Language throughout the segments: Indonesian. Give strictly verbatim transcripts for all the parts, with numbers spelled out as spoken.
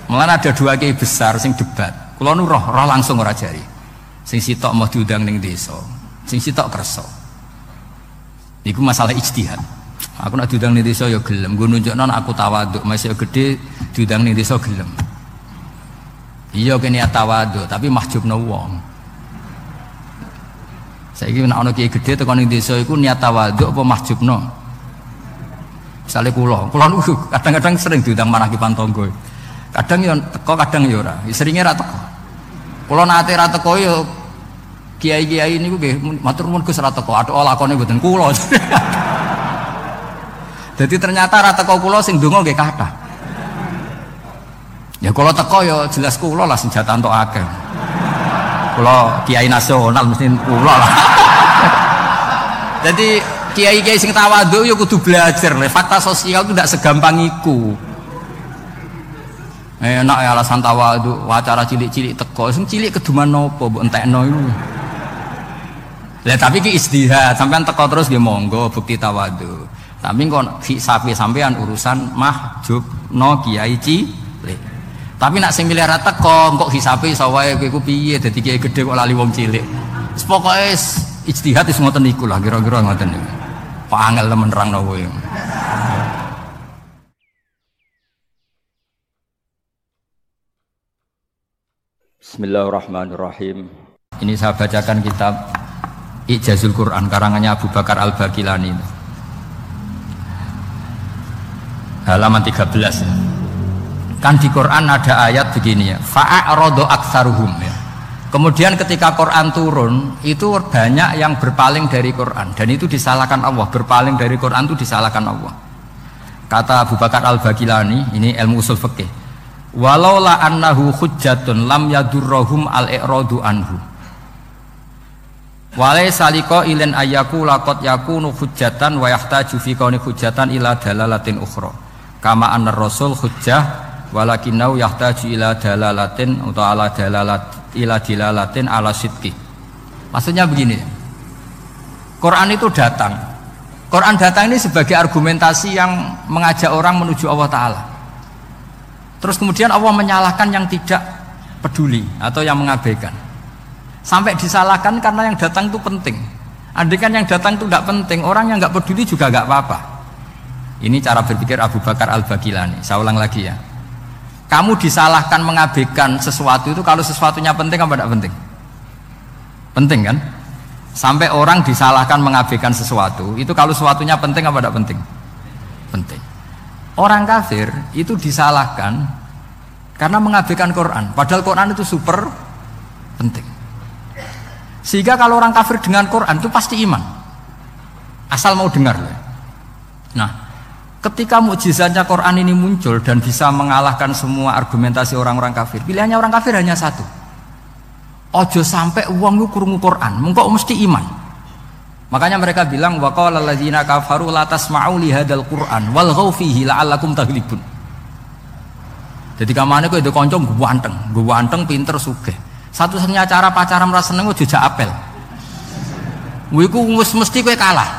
Malah ada dua kiai besar sing debat. Kula nu roh, roh langsung ora jari. Sing sitok mau diundang ning desa, sing sitok kersa. Iku masalah ijtihad. Aku nak diundang ning desa ya gelem, nggo nunjukno aku tawaduk, masih gede diundang ning desa gelem. Iya kene tawaduk, tapi mahjubno wong. Saiki nek ana kiai gede teko ning desa iku niat tawaduk apa mahjubno? Misale kula, kula niku kadang-kadang sering diundang manakipan tangga. Kadang yo teko, kadang yo ora. Seringe ra teko. Kula nate ra teko yo kiai-kiai niku nggih matur nuwun Gus ra teko, athuk lakone mboten kula. Jadi ternyata ra teko kula sing ndonga nggih kathah. Ya kula teko yo jelas kula lah sing jatah entuk akeh. Kula kiai nasional mesti kula lah. Jadi kiai-kiai sing tawadhu yo kudu belajar. Fakta sosial itu tidak segampang iku. Enak ya alasan tawadhu, wacara cilik-cilik teko, sing cilik keduman nopo mbok entekno iku. Lah tapi ki istihad, sampean teko terus nggih monggo bukti tawadhu. Tapi kok sapi sampean urusan mahjubno kiai cilik. Tapi nak sing milih ra teko, kok hisabe iso wae kowe ku piye dadi kiai gedhe kok lali wong cilik. Wis pokoke ijtihad wis ngoten niku lah kira-kira ngoten niku. Kok angel temen nerangno kowe. Bismillahirrahmanirrahim. Ini saya bacakan kitab Ijazul Quran karangannya Abu Bakar Al-Baqilani. Halaman tiga belas ya. Kan di Quran ada ayat begini ya. Fa'a'radu aktsaruhum ya. Kemudian ketika Quran turun, itu banyak yang berpaling dari Quran dan itu disalahkan Allah. Berpaling dari Quran itu disalahkan Allah. Kata Abu Bakar Al-Baqilani, ini ilmu usul fikih. Walau la annahu hujjatun lam yadurrohum al-i'radu anhu walai saliko ilen ayaku lakot yakunu hujjatan wa yahtaju fi kauni hujjatan ila dalalatin ukhra kama anna rasul hujjah walakinau yahtaju ila dalalatin atau ala dalalat ila dilalatin ala sidqi. Maksudnya begini, Quran itu datang Quran datang ini sebagai argumentasi yang mengajak orang menuju Allah Ta'ala. Terus kemudian Allah menyalahkan yang tidak peduli atau yang mengabaikan. Sampai disalahkan karena yang datang itu penting. Andaikan yang datang itu tidak penting, orang yang nggak peduli juga nggak apa-apa. Ini cara berpikir Abu Bakar Al-Baqilani. Saya ulang lagi ya. Kamu disalahkan mengabaikan sesuatu itu kalau sesuatunya penting apa tidak penting? Penting kan? Sampai orang disalahkan mengabaikan sesuatu itu kalau sesuatunya penting apa tidak penting? Penting. Orang kafir itu disalahkan karena mengabaikan Quran, padahal Quran itu super penting. Sehingga kalau orang kafir dengan Quran itu pasti iman, asal mau dengar. Nah, ketika mukjizatnya Quran ini muncul dan bisa mengalahkan semua argumentasi orang-orang kafir, pilihannya orang kafir hanya satu. Ojo sampai uang lu krungu Quran, mengko mesti iman. Makanya mereka bilang wa qala alladzina kafaru la tasma'u li hadzal Qur'an walghaw fihi la'allakum taghlibun. Jadi kamane kowe ndek kanca ganteng, ganteng pinter sugih. Satu-satunya cara pacaran ora seneng dijak apel. Kuwi ku wis mesti kowe kalah.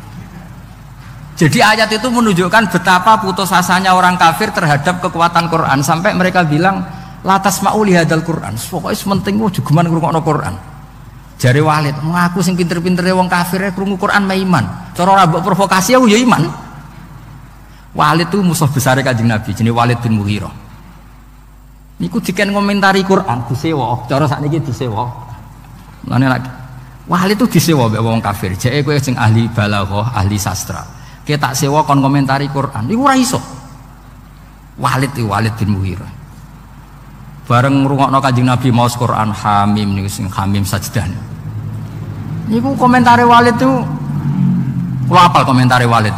Jadi ayat itu menunjukkan betapa putus asanya orang kafir terhadap kekuatan Quran sampai mereka bilang la tasma'u li hadzal Qur'an. Pokoke penting ojo geman ngrungokno Quran. Jare Walid, ngaku sing pinter-pintere wong kafir e krungu Quran mah iman. Cara ora mbok provokasi aku ya iman. Walid itu musuh besar Kanjeng Nabi, jenenge Walid bin Mughirah. Niku diken ngomentari Quran disewa, cara sakniki disewa. Mulane lak Walid itu disewa mbek wong kafir. Jeke kowe sing ahli balaghah, ahli sastra. Ki tak sewa kon komentari Quran. Niku ora iso. Walid iki Walid bin Mughirah. Bareng ngrungokno Kanjeng Nabi maos Quran Hamim niku sing Hamim sajdah. Niku komentare Walid tuh kula apal komentare Walid.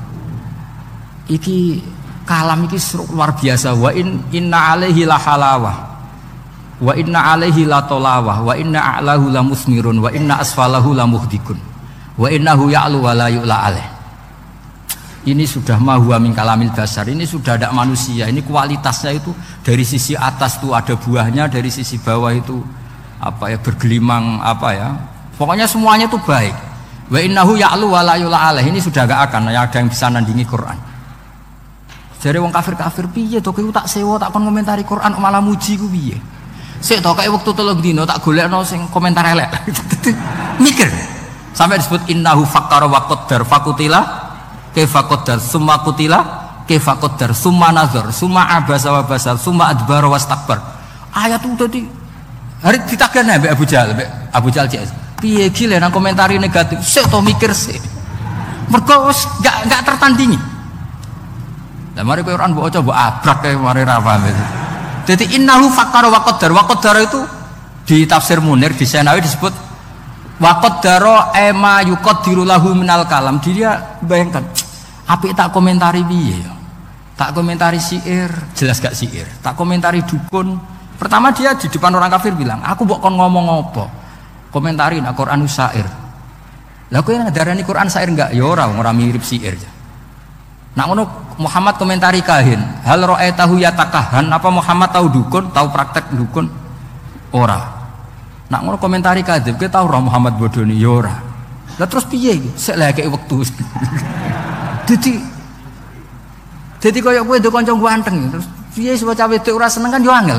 Iki kalam iki luar biasa. Wa in inna alaihi la halawah. Wa inna alaihi la tolawah. Wa inna a'lahu la musmirun. Wa inna asfalahu la muhdikun. Wa innahu ya'lu wa la yu'la alaih. Ini sudah mahuwa min kalamil basar, ini sudah ada manusia, ini kualitasnya itu dari sisi atas tuh ada buahnya, dari sisi bawah itu apa ya bergelimang apa ya, pokoknya semuanya itu baik. Wa innahu ya'lu wa la yu'la alaih, ini sudah gak akan ya ada yang bisa nandingi Quran. Jare wong kafir-kafir piye to kowe tak sewa tak kon komentari Quran malah muji ku piye? Sik to kae wektu telung dina tak golekno sing komentar elek. Mikir. Sampai disebut innahu fakkara wa qaddar fakutila kaifa qaddar summa kutila kaifa qaddar summa nazar summa abasa wa basar summa adbara wastakbar. Ayat itu tadi hari ditagihne mbek Abu Jahal, mbek Abu Jahal cek. Piye iki lek nang komentari negatif. Sik to mikir sik. Mergo wis gak gak tertandingi. Lah mari kowe Quran mbok coba abrak kae mari ra paham itu. Dadi innahu fakkara wa qaddar. Wa qaddar itu di tafsir Munir di Senawi disebut wa qaddara ema yuqaddiru lahu minal kalam. Dia bayangkan apik tak komentari piye ya. Tak komentari syair, jelas gak syair. Tak komentari dukun. Pertama dia di depan orang kafir bilang, "Aku mbok kon ngomong apa?" Komentari nak Quran syair. Lah kowe ngadarani Quran syair enggak? Ya ora, ora mirip syair. Nak ngono Muhammad komentari kahin, hal ra'aitahu yatakahan, apa Muhammad tahu dukun, tahu praktek dukun? Ora. Nak ngono komentari kadzib, kowe tahu ora Muhammad bodoni? Ya ora. Lah terus piye iki? Sik lek kek wektu. Dadi Dadi kaya kowe ndek kanca ganteng terus piye sing bocah wedok ora seneng kan yo angel.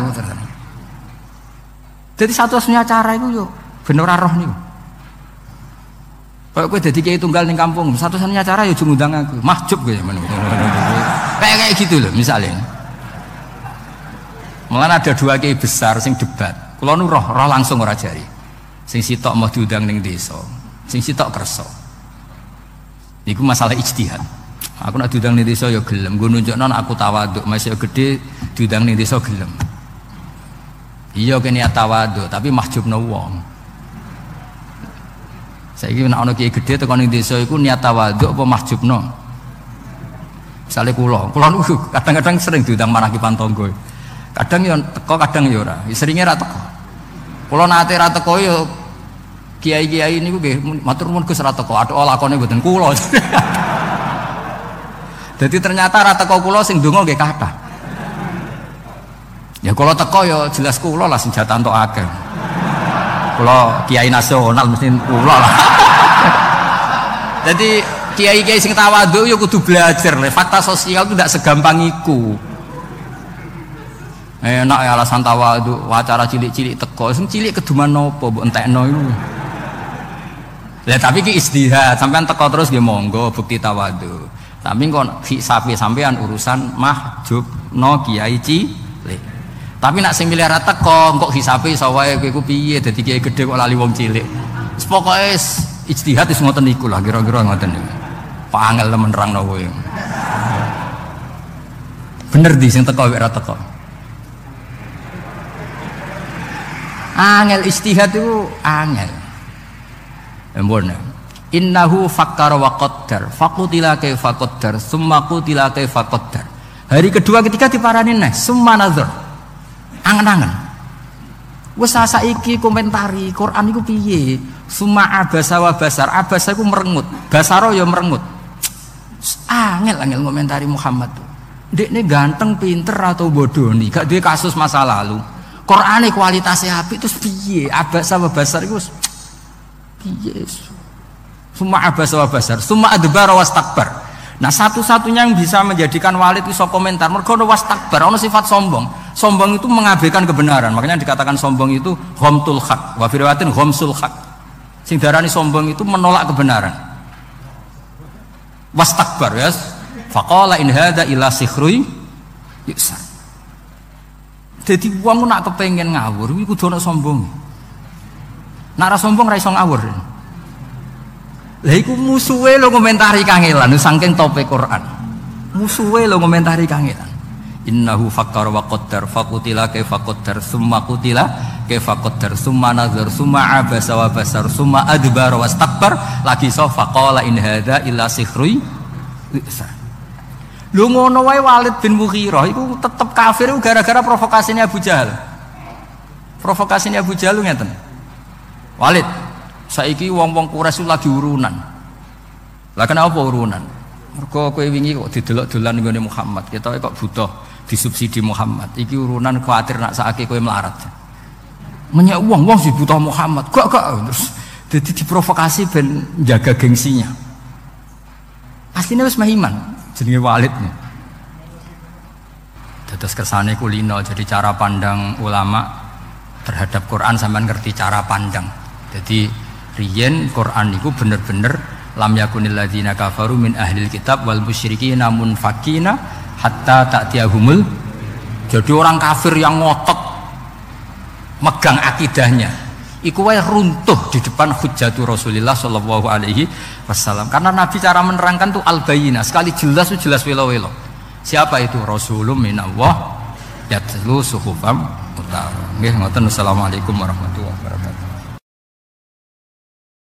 Dadi satu-satunya cara iku yo ben ora roh niku. Kaya kowe dadi kiai tunggal ning kampung, satu-satunya cara yo aja ngundang aku. Mahjub kowe men. Kayak kayak gitu loh misalnya. Mulane ada dua kiai besar sing debat. Kula nu roh, roh langsung ora jari. Sing sitok mau diundang ning desa, sing sitok kersa. Niku masalah ijtihad. Aku nak diundang ning desa ya gelem, nggo nunjukno aku tawaduk, masih gede diundang ning desa gelem. Iya kene tawaduk, tapi mahjubno wong. Saiki nek ana kiai gedhe tekan ning desa iku niat tawaduk apa mahjubno? Misale kula, kula niku kadang-kadang sering diundang maraki pantonggo. Kadang yo teko, kadang yo ora. Seringe ra teko. Kula nate ra teko yo kiai-kiai niku nggih matur nuwun Gus ra teko, athuk lakone mboten kula. Jadi ternyata ra teko kula sing ndonga nggih kathah. Ya kula teko yo jelas kula lah sing jatah entuk akeh. Kula kiai nasional mesti kula lah. Jadi kiai-kiai sing tawadhu ya kudu belajar le fakta sosial itu tidak segampang iku. Enak ya alasan tawadhu, acara cilik-cilik teko, sing cilik keduman nopo mbok entekno iku. Lah tapi ki istihad, sampean teko terus nggih monggo bukti tawadhu. Tapi kok sapi sampean urusan mahjubno kiai cilik. Tapi nak sing milih ra teko, kok hisabe iso wae kowe ku piye dadi kiai gedhe kok lali wong cilik. Wis pokoke ijtihad wis ngoten niku lah kira-kira ngoten niku. Pangel temen nerangno kowe. Bener di sing teko wek ra teko. Angel ijtihad itu angel. Embon. Innahu fakkara wa qaddar faqutila kaifa qaddar summa qutila kaifa qaddar. Hari kedua ketiga diparani neh summa nazar. Angen-angen. Wis saiki komentari Quran iku piye? Summa abasa wa basar. Abasa iku merengut, basara ya merengut. Angel-angel komentari Muhammad tuh. Ndekne ganteng, pinter atau bodoh nih, gak duwe kasus masa lalu. Qur'ane kualitasnya apik terus piye? Abasa wa basar iku piye? Summa abasa wa basar, summa adbara wastakbar. Nah, satu-satunya yang bisa menjadikan walid iso komentar mergo ono wastakbar, ono sifat sombong. Sombong itu mengabaikan kebenaran. Makanya dikatakan sombong itu ghamtul haq, wa fi riwayatin ghamsul haq. Sing darani sombong itu menolak kebenaran. Wastakbar ya. Faqala in hadza illa sihrun yusar. Dadi wong nak kepengin ngawur iku kudu ana sombong. Nak ra sombong ra iso ngawur. Lah iku musuhe lho komentari kangelan saking tope Quran. Musuhe lho komentari kangelan. Innahu fakkara wa qaddar faqutila kaifa qaddar summa qutila kaifa qaddar summa nazar summa abasa wa basar summa adbara wastakbar lagi so faqala in hadza illa sihrun yusar. Lho ngono wae Walid bin Mughirah iku tetep kafir gara-gara provokasinya Abu Jahal. Provokasinya Abu Jahal ngeten. Walid, saiki wong-wong Quraisy lagi urunan. Lah kenapa urunan? Mergo kowe wingi kok didelok-dolan nggone Muhammad, ketoke kok butuh disubsidi Muhammad. Iki urunan kuwatir nak sakake kowe melarat. Menyek wong-wong sing butuh Muhammad. Kok kok terus dadi diprovokasi ben jaga gengsinya. Aslinya wis mah iman jenenge Walid. Terus kersane kulino, jadi cara pandang ulama terhadap Quran sampean ngerti cara pandang. Jadi riyen Quran itu bener-bener lam yakunil ladzina kafaru min ahlil kitab wal musyrikin namun fakina hatta ta'tiyahumul. Jadi orang kafir yang ngotot megang akidahnya iku wae runtuh di depan hujjatu Rasulullah sallallahu alaihi wasallam. Karena Nabi cara menerangkan tuh al-bayyinah, sekali jelas tuh jelas welo-welo. Siapa itu? Rasulun minallah yatlu suhufam mutahharah. Nggih ngoten. Assalamualaikum warahmatullahi wabarakatuh.